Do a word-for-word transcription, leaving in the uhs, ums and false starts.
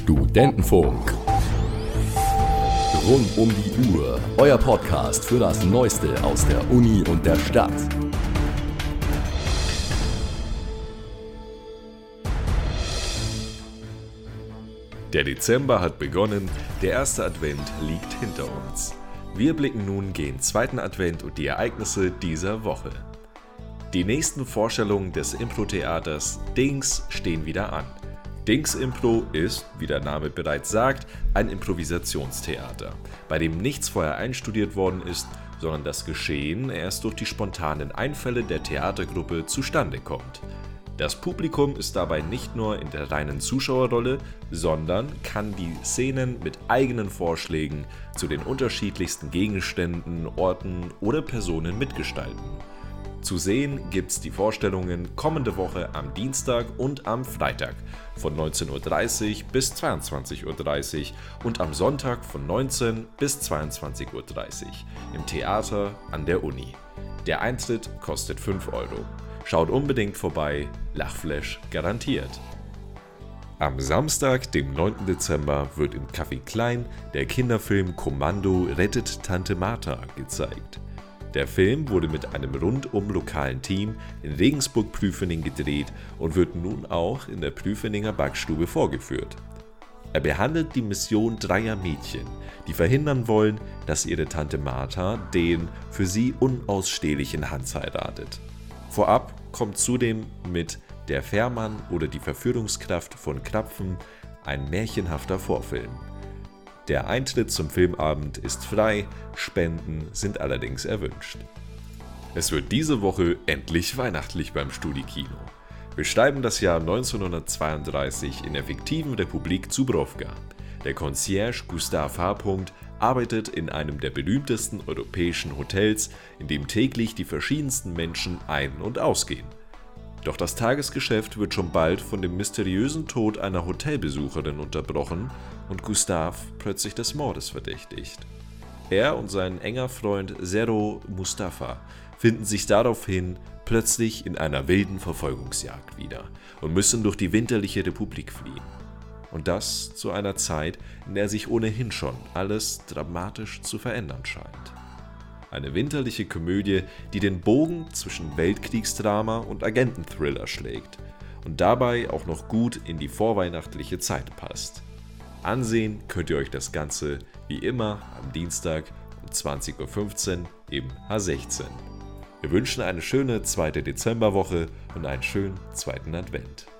Studentenfunk. Rund um die Uhr, euer Podcast für das Neueste aus der Uni und der Stadt. Der Dezember hat begonnen, der erste Advent liegt hinter uns. Wir blicken nun gen zweiten Advent und die Ereignisse dieser Woche. Die nächsten Vorstellungen des Impro-Theaters Dings stehen wieder an. Dings Impro ist, wie der Name bereits sagt, ein Improvisationstheater, bei dem nichts vorher einstudiert worden ist, sondern das Geschehen erst durch die spontanen Einfälle der Theatergruppe zustande kommt. Das Publikum ist dabei nicht nur in der reinen Zuschauerrolle, sondern kann die Szenen mit eigenen Vorschlägen zu den unterschiedlichsten Gegenständen, Orten oder Personen mitgestalten. Zu sehen gibt's die Vorstellungen kommende Woche am Dienstag und am Freitag von neunzehn Uhr dreißig bis zweiundzwanzig Uhr dreißig und am Sonntag von neunzehn bis zweiundzwanzig Uhr dreißig im Theater an der Uni. Der Eintritt kostet fünf Euro. Schaut unbedingt vorbei, Lachflash garantiert. Am Samstag, dem neunten Dezember, wird im Café Klein der Kinderfilm Kommando rettet Tante Martha gezeigt. Der Film wurde mit einem rundum lokalen Team in Regensburg-Prüfening gedreht und wird nun auch in der Prüfeninger Backstube vorgeführt. Er behandelt die Mission dreier Mädchen, die verhindern wollen, dass ihre Tante Martha den für sie unausstehlichen Hans heiratet. Vorab kommt zudem mit Der Fährmann oder die Verführungskraft von Krapfen ein märchenhafter Vorfilm. Der Eintritt zum Filmabend ist frei, Spenden sind allerdings erwünscht. Es wird diese Woche endlich weihnachtlich beim Studi-Kino. Wir schreiben das Jahr neunzehnhundertzweiunddreißig in der fiktiven Republik Zubrowka. Der Concierge Gustav H. arbeitet in einem der berühmtesten europäischen Hotels, in dem täglich die verschiedensten Menschen ein- und ausgehen. Doch das Tagesgeschäft wird schon bald von dem mysteriösen Tod einer Hotelbesucherin unterbrochen und Gustav plötzlich des Mordes verdächtigt. Er und sein enger Freund Zero Mustafa finden sich daraufhin plötzlich in einer wilden Verfolgungsjagd wieder und müssen durch die winterliche Republik fliehen. Und das zu einer Zeit, in der sich ohnehin schon alles dramatisch zu verändern scheint. Eine winterliche Komödie, die den Bogen zwischen Weltkriegsdrama und Agententhriller schlägt und dabei auch noch gut in die vorweihnachtliche Zeit passt. Ansehen könnt ihr euch das Ganze wie immer am Dienstag um zwanzig Uhr fünfzehn im H sechzehn. Wir wünschen eine schöne zweite Dezemberwoche und einen schönen zweiten Advent.